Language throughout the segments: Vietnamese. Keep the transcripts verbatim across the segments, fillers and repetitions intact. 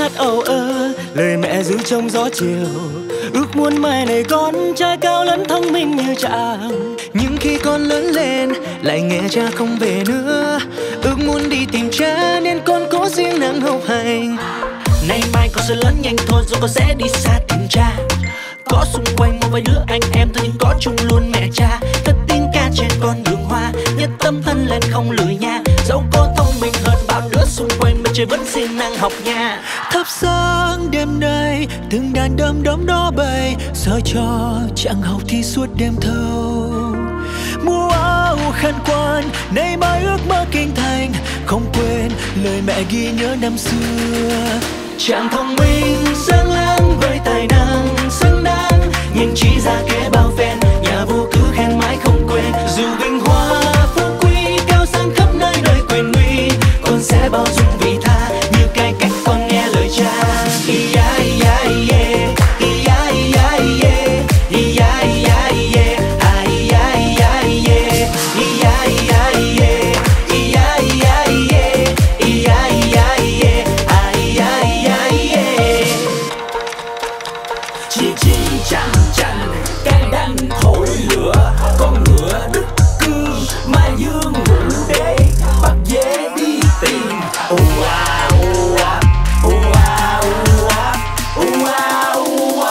hát âu ơ, lời mẹ ru trong gió chiều. Ước muốn mai này con trai cao lớn thông minh như chàng. Nhưng khi con lớn lên lại nghe cha không về nữa. Ước muốn đi tìm cha nên con cố siêng năng học hành. Nay mai con sẽ lớn nhanh thôi rồi con sẽ đi xa tìm cha. Có xung quanh một vài đứa anh em thôi nhưng có chung luôn mẹ cha. Cất tiếng ca trên con đường hoa, nhất tâm thân lên không lười nha. Dẫu có thông minh hơn bao đứa xung quanh mà trời vẫn siêng năng học nha. Thắp sáng đêm nay từng đàn đom đóm đó bay, soi cho chặng học thi suốt đêm thâu. Mua áo khăn quan nay mai ước mơ kinh thành, không quên lời mẹ ghi nhớ năm xưa. Chàng thông minh sáng láng với tài năng xứng đáng, nhưng chỉ ra kế bao phen nhà vua cứ khen mãi không quên. Dù vinh hoa phú quý cao sang khắp nơi đời quyền uy, con sẽ bao dung vị tha như cái cách con nghe lời cha. Ia ia ie, ia ia ie, ia ia ie, ai ia ia ie, ia ia ie, ia ia ie, ia ia ie, ai ia ie. Chỉ chỉ chăn chăn cái đanh thổi lửa, con ngựa đức cương mai dương ngũ đế bắt dế đi tìm. Ua ua ua ua ua ua.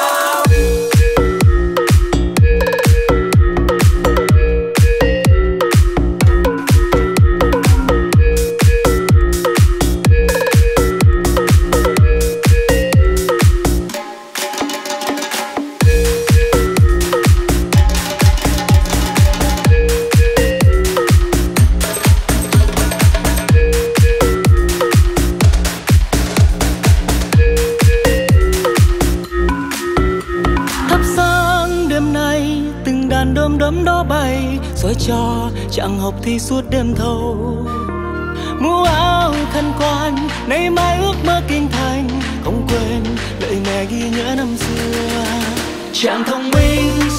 Thắp sáng đêm nay từng đàn đom đóm đó bay, soi cho chặng học thi suốt đêm thâu. Mua áo khăn quan nay mai ước mơ kinh thành, không quên lời mẹ ghi nhớ năm xưa. Chàng thông minh